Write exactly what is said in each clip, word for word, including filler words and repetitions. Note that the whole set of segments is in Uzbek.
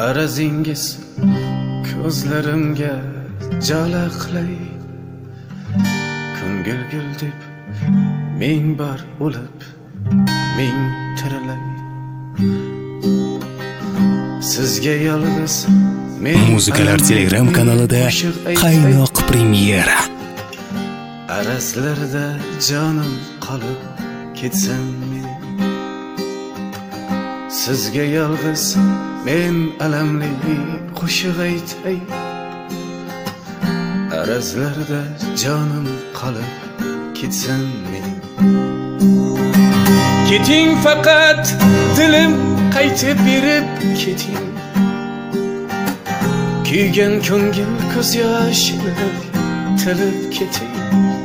Arazingiz ko'zlarimga jalaqlay, ko'ngil gul deb ming bor o'lib ming tirilay. Sizga yolg'iz men Muzikalar Telegram kanalida qaynoq premyera. Arazlarda jonim qolib ketsin men. Sizga yolg'iz men alamli qo'shiq aytay. Arazlarda jonim qolib ketsin men. Keting faqat dilim qaytib berib keting. Kuygan ko'ngil ko'z yoshini tilib keting.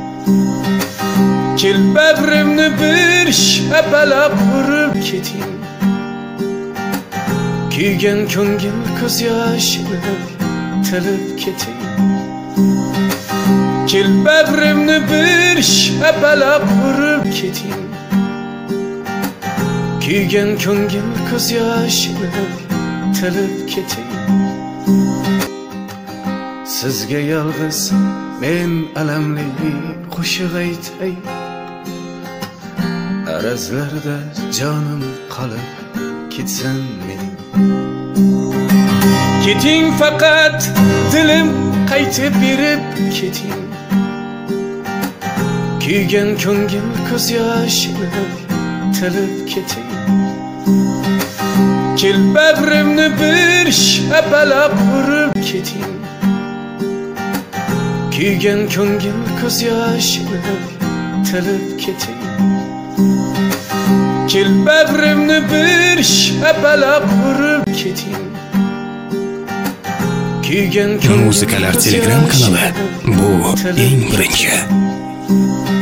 Kel bag'rimni bir shapalab urib keting. Kuygan ko'ngil ko'z yoshini tilib keting. Kel bag'rimni bir shapalab urib keting. Kuygan ko'ngil ko'z yoshini tilib keting. Sizga yolg'iz men alamli qo'shiq aytay. Arazlarda jonim qolib ketsin men. Keting faqat dilim qaytib berib keting. Kuygan ko'ngil ko'z yoshini tilib keting. Kel bag'rimni bir shapalab urib keting. Kuygan ko'ngil ko'z yoshini tilib keting. Kel bag'rimni bir shapalab urib keting. Kuygan ko'ngil Muzikalar Telegram kanali bu eng birinchi.